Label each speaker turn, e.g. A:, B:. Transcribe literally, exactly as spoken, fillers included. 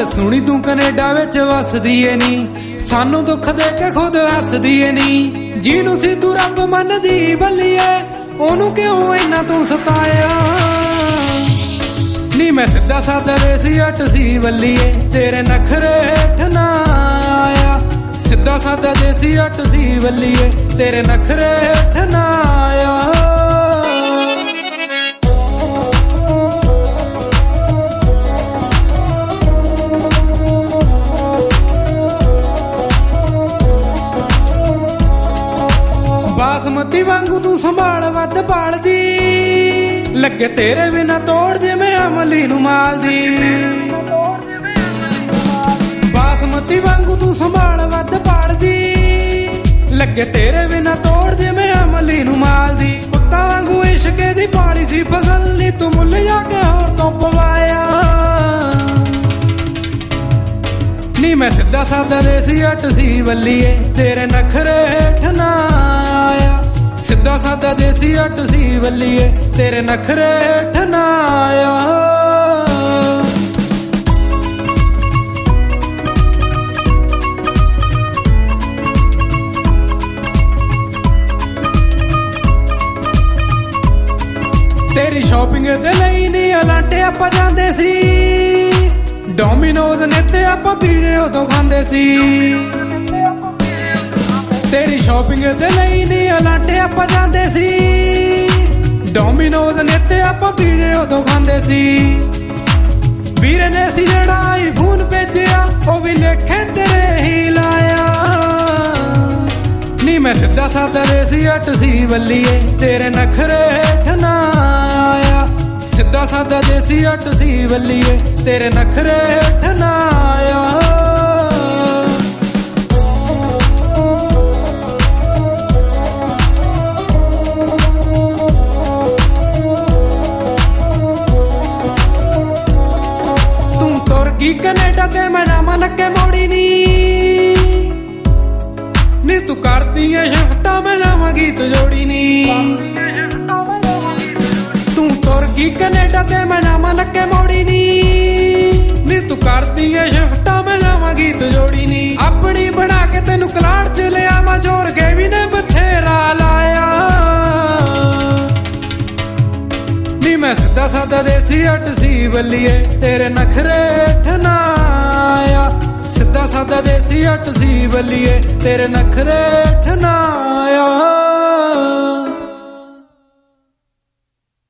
A: ਸੁਣੀ ਤੂੰ ਕੈਨੇਡਾ ਵਿੱਚ ਵਸਦੀ ਏ ਨੀ, ਸਾਨੂੰ ਦੁੱਖ ਦੇ ਕੇ ਖੁਦ ਹੱਸਦੀ ਏ ਨੀ। ਜਿਹਨੂੰ ਸੀ ਤੂੰ ਰੱਬ ਮੰਨਦੀ ਬੱਲੀਏ, ਉਹਨੂੰ ਕਿਉਂ ਇੰਨਾ ਤੂੰ ਸਤਾਇਆ ਨੀ। ਮੈਂ ਸਿੱਧਾ ਸਾਦਾ ਦੇਸੀ ਜੱਟ ਸੀ ਬੱਲੀਏ, ਤੇਰੇ ਨਖਰੇ ਹੇਠ ਨਾ ਆਇਆ। ਸਿੱਧਾ ਸਾਦਾ ਦੇਸੀ ਜੱਟ ਸੀ ਬੱਲੀਏ, ਤੇਰੇ ਨਖਰੇ ਹੇਠ ਨਾ ਆਇਆ। ਬਾਸਮਤੀ ਵਾਂਗੂ ਤੂੰ ਸੰਭਾਲ ਵੱਧ ਪਾਲਦੀ, ਲੱਗੇ ਤੇਰੇ ਬਿਨਾ ਤੋੜ ਜਿਵੇਂ ਅਮਲੀ ਨੂੰ ਮਾਲਦੀ। ਬਾਸਮਤੀ ਵਾਂਗੂ ਤੂੰ ਸੰਭਾਲ ਵੱਧ ਪਾਲਦੀ, ਲੱਗੇ ਤੇਰੇ ਬਿਨਾ ਤੋੜ ਜਿਵੇਂ ਅਮਲੀ ਨੂੰ ਮਾਲਦੀ। ਕੁੱਤਾ ਵਾਂਗੂ ਇਸ਼ਕੇ ਦੀ ਪਾਲੀ ਸੀ ਫਸਲ ਨੀ, ਤੂੰ ਮੁੱਲ ਜਾ ਕੇ ਹੋਰ ਤੋਂ ਪਵਾਇਆ ਨੀ। ਮੈਂ ਸਿੱਧਾ ਸਾਦਾ ਦੇਸੀ ਜੱਟ ਸੀ ਬੱਲੀਏ, ਤੇਰੇ ਨਖਰੇ ਹੇਠ ਨਾ ਆਇਆ। ਸਿੱਧਾ ਸਾਦਾ ਦੇਸੀ ਜੱਟ ਸੀ ਬੱਲੀਏ, ਤੇਰੇ ਨਖਰੇ ਹੇਠ ਨਾ ਆਇਆ। ਤੇਰੀ ਸ਼ਾਪਿੰਗ ਦੇ ਲਈ ਨੀ ਅਲਾਂਟੇ ਆਪਾਂ ਜਾਂਦੇ ਸੀ, ਡੋਮੀਨੋਜ਼ ਨੇ ਤੇ ਆਪਾਂ ਪੀਜ਼ੇ ਉਦੋਂ ਖਾਂਦੇ ਸੀ। ਤੇਰੀ ਸ਼ਾਪਿੰਗ ਦੇ ਲਈ ਨੀ ਅਲਾਂਟੇ ਆਪਾਂ ਜਾਂਦੇ ਸੀ, ਡੋਮੀਨੋਜ਼ ਨੇ ਤੇ ਆਪਾਂ ਪੀਜ਼ੇ ਉਦੋਂ ਖਾਂਦੇ ਸੀ। ਵੀਰੇ ਨੇ ਸੀ ਜਿਹੜਾ ਆਈਫੋਨ ਭੇਜਿਆ, ਉਹ ਵੀ ਲੇਖੇ ਤੇਰੇ ਹੀ ਲਾਇਆ ਨੀ। ਮੈਂ ਸਿੱਧਾ ਸਾਦਾ ਦੇਸੀ ਜੱਟ ਸੀ ਬੱਲੀਏ, ਤੇਰੇ ਨਖਰੇ ਹੇਠ ਨਾ ਆਇਆ। ਸਿੱਧਾ ਸਾਦਾ ਦੇਸੀ ਜੱਟ ਸੀ ਬੱਲੀਏ, ਤੇਰੇ ਨਖਰੇ ਹੇਠ ਨਾ ਆਇਆ। ਤੂੰ ਤੁਰ ਗਈ ਕੈਨੇਡਾ ਤੇ ਮੈਂ ਨਾਮ ਲੱਗੇ ਮੋੜੀ ਨੀ, ਨੀ ਤੂੰ ਕਰਦੀ ਏ ਸ਼ਿਫਟਾਂ ਮੈਂ ਜਾਵਾਂ ਗੀਤ ਜੋੜੀ ਨੀ। ਤੂੰ ਤੁਰ ਗਈ ਕੈਨੇਡਾ ਤੇ ਮੈਂ ਨਾਮ ਲੱਗੇ ਮੋੜੀ ਨੀ, ਨੀ ਤੂੰ ਕਰਦੀ ਏ ਸ਼ਿਫਟਾਂ ਮੈਂ ਜਾਵਾਂ ਗੀਤ ਜੋੜੀ ਨੀ। ਆਪਣੀ ਬਣਾ ਕੇ ਤੈਨੂੰ ਕਲਾੜ ਚ ਲਿਆ ਮੈਂ, ਜੋਰ ਕੇ ਵੀ ਨੇ ਬਥੇਰਾ ਲਾਇਆ ਨੀ। ਮੈਂ ਸਿੱਧਾ ਸਾਦਾ ਦੇਸੀ ਜੱਟ ਸੀ ਬੱਲੀਏ, ਤੇਰੇ ਨਖਰੇ ਹੇਠ ਨਾ ਆਇਆ। ਸਿੱਧਾ ਸਾਦਾ ਦੇਸੀ ਜੱਟ ਸੀ ਬੱਲੀਏ, ਤੇਰੇ ਨਖਰੇ ਹੇਠ ਨਾ ਆਇਆ।